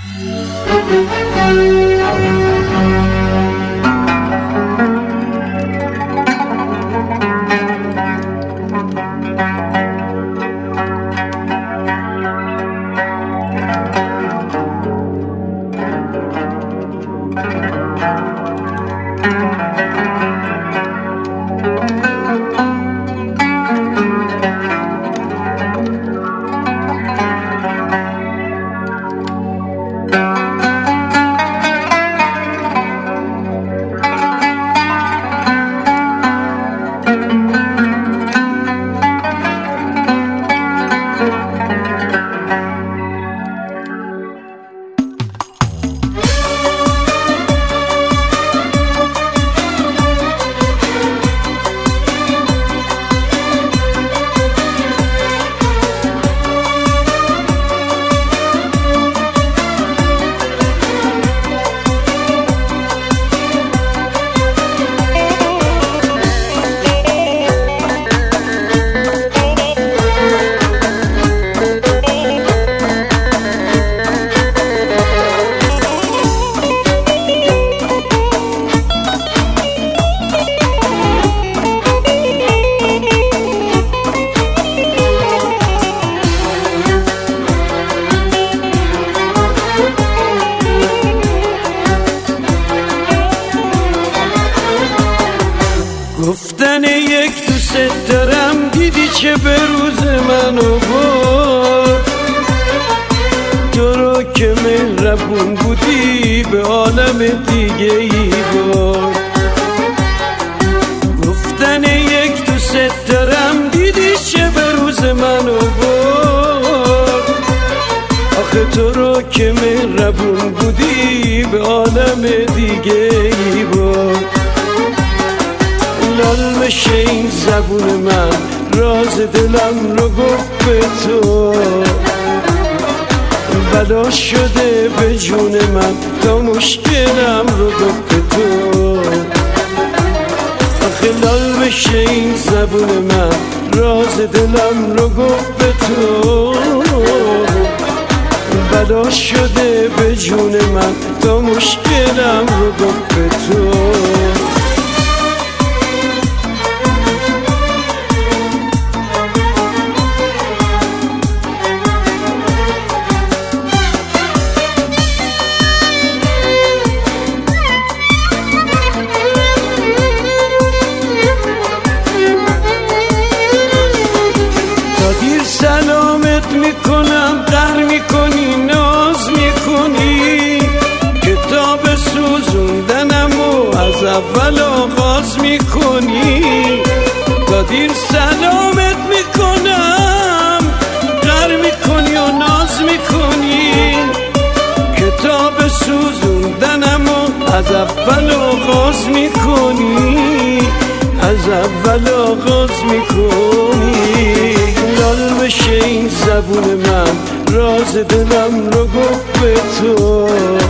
گفتن یک دوست دارم دیدی چه به روز منو برد، تو رو که مهربون بودی به عالم دیگه ای برد. گفتن یک دوست دارم دیدی چه به روز منو برد، آخه تو رو که مهربون بودی به عالم دیگه ای برد. لال بشه این زبون من راز دلم رو گفت به تو، بلا شده به جون من تا مشکلم رو گفت به تو. آخه لال بشه این زبون من راز دلم رو گفت به تو، بلا شده به جون من تا مشکلم رو گفت به تو. سلامت میکنم قهر میکنی ناز میکنی، کتاب سوزوندنم و از اول آغاز میکنی. تا دیر سلامت میکنم قهر میکنی و ناز میکنی، کتاب سوزوندنم و از اول آغاز میکنی، از اول آغاز میکنی. لال بشه این زبون من راز دلم رو گفت به تو،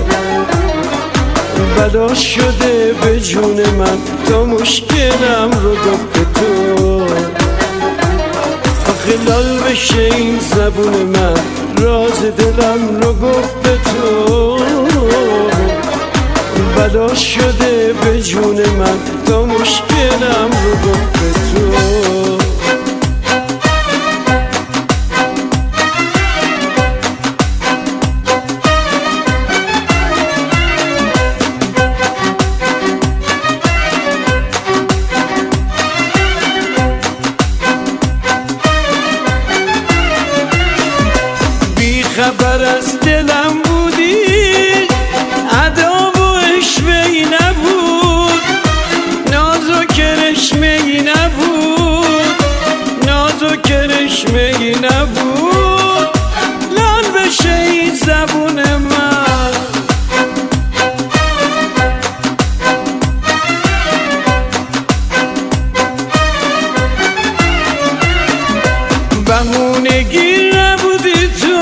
بلا شده به جون من تا مشکلم رو گفت به تو. آخه لال بشه این زبون من راز دلم رو گفت به تو، بلا شده به جون من تا مشکلم رو گفت به تو. خبر از دلم بودی، ادا و عشوه‌ای نبود، ناز و کرشمه‌ای نبود، ناز و کرشمه‌ای نبود. لال بشه این زبون من بهونگی نبودی تو،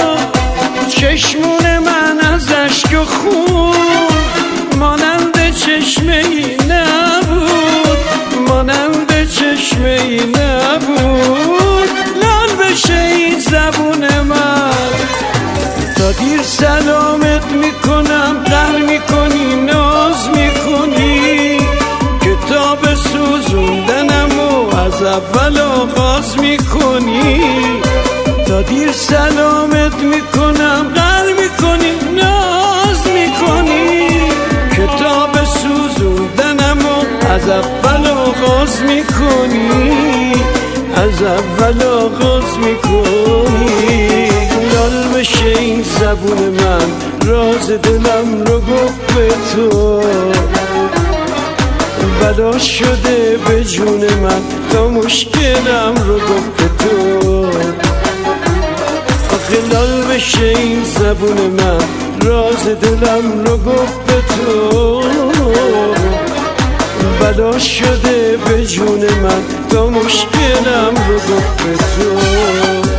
چشمون من از اشک و خون مانند چشمه‌ای نبود، مانند چشمه‌ای نبود. لال بشه این زبون من تا دیر سلام سلامت میکنم قهر میکنی ناز میکنی کتاب سوزوندنم و از اول آغاز میکنی تا دیر سلامت میکنم قهر میکنی ناز میکنی کتاب سوزوندنم و از اول آغاز میکنی از اول آغاز میکنی لال بشه این زبون من راز دلم رو گفت به تو بلا شده به جون من تا مشکلم رو گفت به تو آخه لال بشه این زبون من راز دلم رو گفت به تو بلا شده به جون من تا مشکلم رو گفت به تو